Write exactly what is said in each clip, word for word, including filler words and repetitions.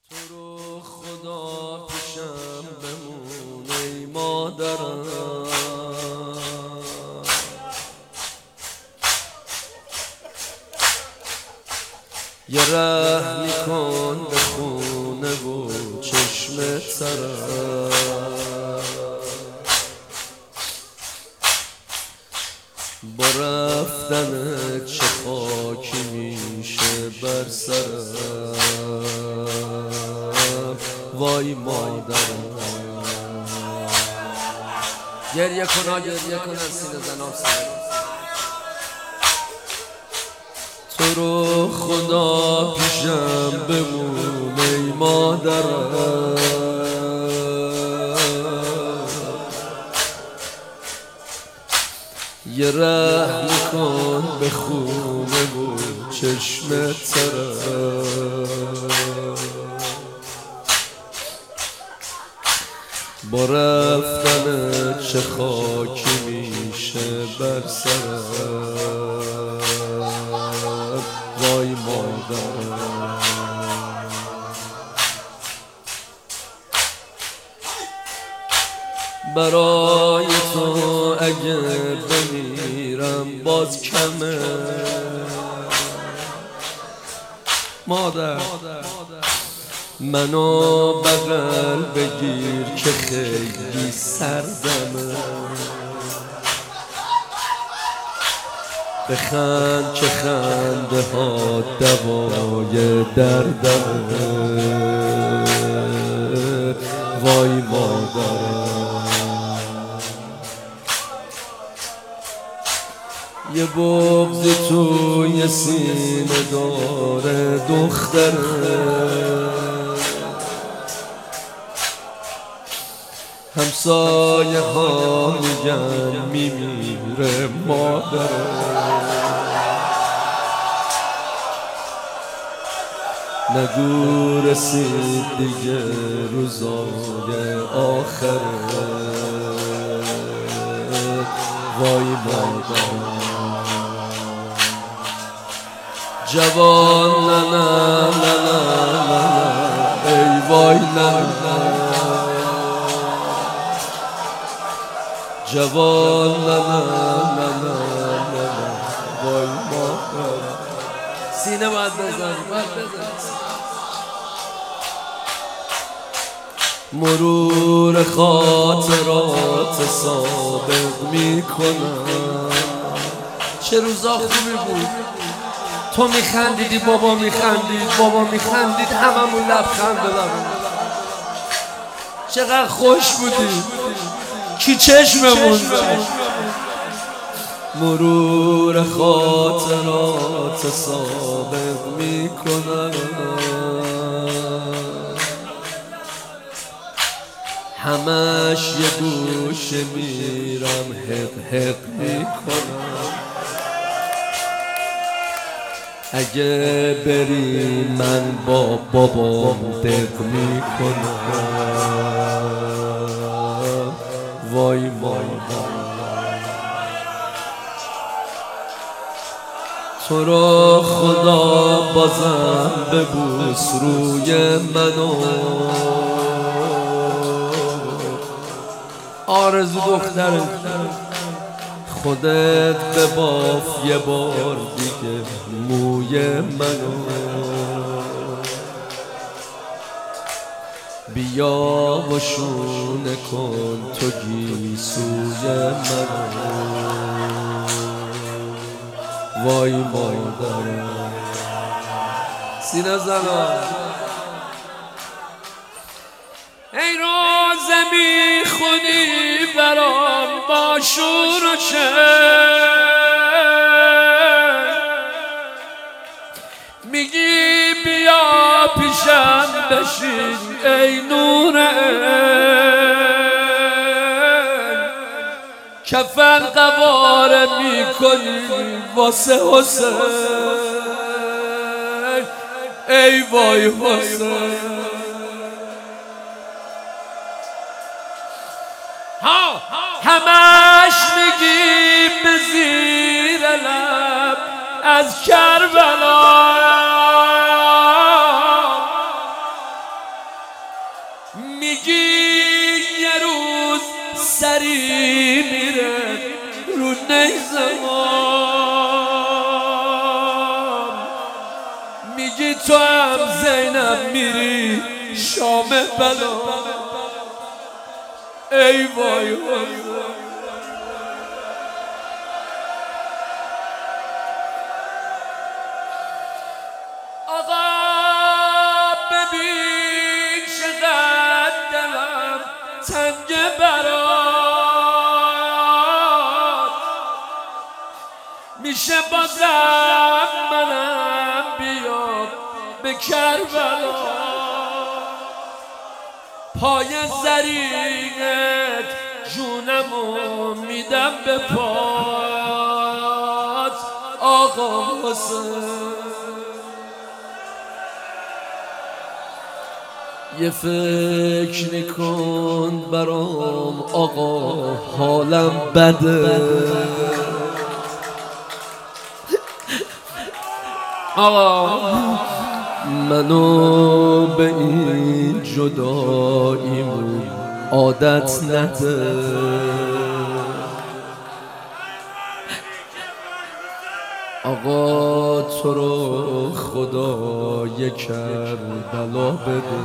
تو رو خدا پیشم بمون ای مادرم، یه رحمی کن به خونه و چشم ترم، با رفتن چه خاکی میشه بر سرم. وای مادرم، گریه کن گریه کن از سینه زنم سینه. تو رو خدا پیشم بمون ای مادرم، یه رحم کن به خونه و چشم ترم، با رفتن چه خاکی میشه بر سرم. وای مادرم، برای تو اگه بمیرم باز کمه مادر، منو بغل بگیر که خیلی سردمه، بخند که خنده ها دوای دردمه. وای مادرم، یه بغضی توی سینه داره دختره، همسایه ها میگن میمیره مادره، نگو رسید دیگه روزای آخره. وای مادرم، جوان نه نه نه نه نه ای وای نه نه، جوان نه نه نه نه نه وای مادرم. سینه باید بزن باید بزن. مرور خاطرات سابق میکنم، چه روزا خوبی بود، تو میخندیدی بابا میخندید بابا میخندید هممون لبخند بزنیم، چقدر خوش بودی کی چشممون زد. مرور خاطرات سابق میکنم، همش یه گوشه میرم حق حق میکنم، اگه بری من با بابام دق میکنم. وای مادرم، تو رو خدا بازم ببوس روی منو، آرزو دختره خودت بباف یه بار دیگه موی منو، بیا و شونه کن تو گیسوی منو. وای مادرم، سینه زنم ای روز میخونی برام با شور و شر، میگی بیا پیشم بشین ای نور عین، کفن قواره میکنی واسه حسین ای وای حسین. همش میگی به زیر لب از کربلا، سری میره رو نیزم، میگی تو هم زینب میری شام بلا. ای وای وای آقا ببین چقدر دلم تنگ برات، میشه بازم منم بیام به کربلا. پای زرینت جونمو میدم به پات آقا حسین. یه فکر نکن برام آقا حالم بده، آقا منو به این جداییمون عادت نده. آقا تو رو خدا یک کربلا بده،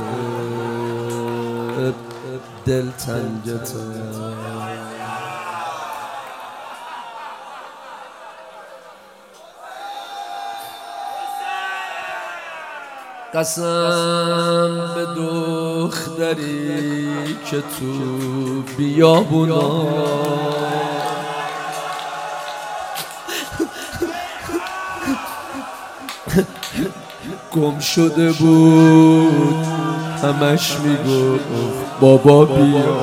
دل تنگته. قسم به دختری که تو بیابونا گم شده بود، همش میگفت بابا بیا.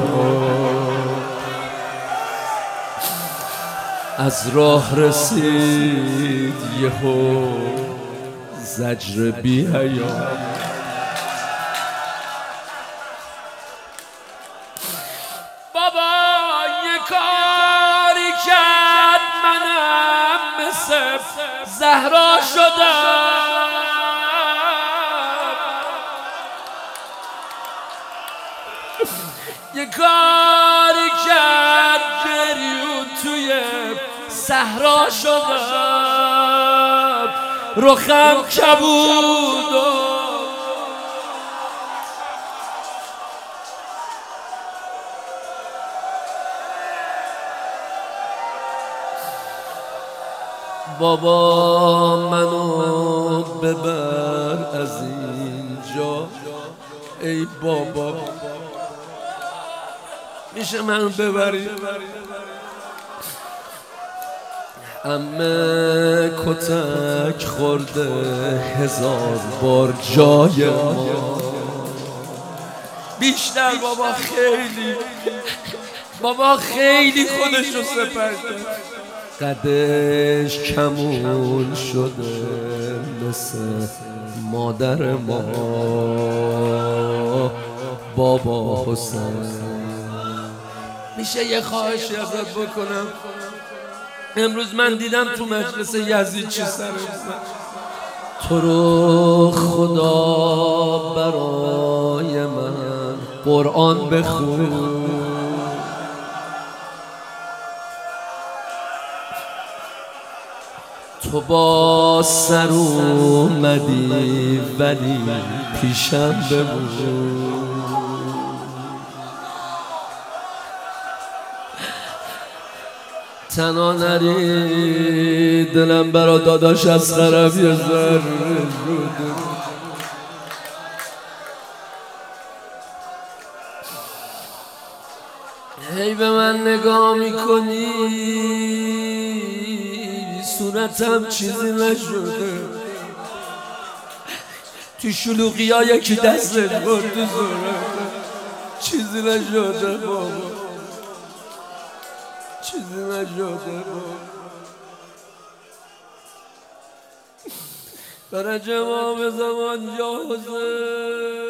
از راه رسید یهو زجر بی حیا، بابا یه کاری کرد منم مثل زهرا شدم. یه کاری کرد گریون توی صحرا شدم، رخم کبود و بابا منو ببر از اینجا. ای بابا میشه منو ببری؟ عمه کتک خورده هزار بار جای ما، بیشتر بابا خیلی بابا خیلی خودشو سپر کرد، قدش کمون شده مثل مادر ما بابا حسین. میشه یه خواهشی ازت بکنم؟ امروز من دیدم تو مجلس یزید چی سر تو رو خدا برای من قرآن بخون. تو با سر اومدی ولی پیشم بمون. تنها نری دلم برا داداش از خراب یه ذره هی به من نگاه میکنی صورتم چیزی نشده، تو شلوغی ها یکی دستت برد تو صورتم چیزی نشده بابا، چیزی نشده بابا. برای جواب زمان یا حسین